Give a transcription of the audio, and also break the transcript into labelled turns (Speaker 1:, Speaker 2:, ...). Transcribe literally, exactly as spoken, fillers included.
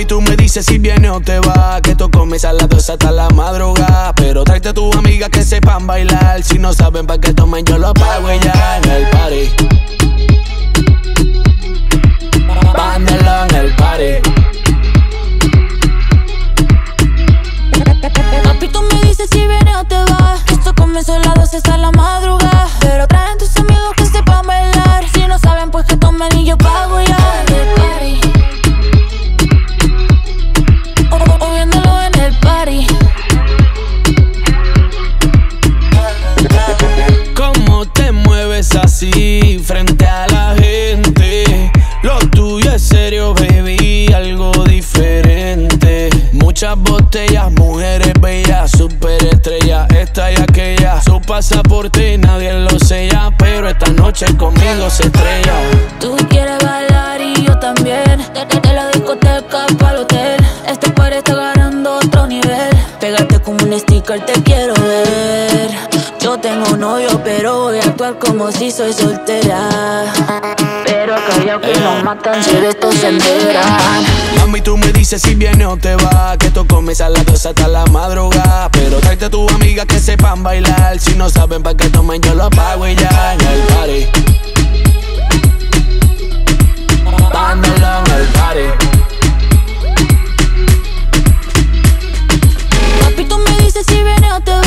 Speaker 1: Mami, tú me dices si viene o te va, que esto comienza a las dos hasta la madrugada. Pero tráete a tu amiga que sepan bailar. Si no saben pa' qué tomen, yo lo pago y ya en el party. Vándalo en el party.
Speaker 2: Papi, tú me dices si viene o te va, que esto comenzó a las doce hasta la madrugada. Pero traen tus amigos que sepan bailar. Si no saben, pues que tomen y yo pago ya en el party. O, o viéndolo en el party.
Speaker 1: ¿Cómo te mueves así frente a la gente? Lo tuyo es serio, baby, algo diferente. Muchas botellas, mujeres bellas, superestrellas, esta y aquella. Su pasaporte nadie lo sella, pero esta noche conmigo se estrella.
Speaker 2: Tú quieres bailar y yo también. De, de la discoteca pa'l hotel. Este party está ganando otro nivel. Pégate como un sticker, te quiero ver. Yo tengo novio, pero voy a actuar como si soy soltera. Pero callao que nos matan si de esto se enteran.
Speaker 1: Mami, tú me dices si viene o te va, que esto comienza a las dos hasta la madrugada. Pero tráete a tu amiga que sepan bailar. Si no saben pa' qué tomen, yo lo pago y ya en el party. Vándalo en el party.
Speaker 2: Papi, tú me dices si viene o te va,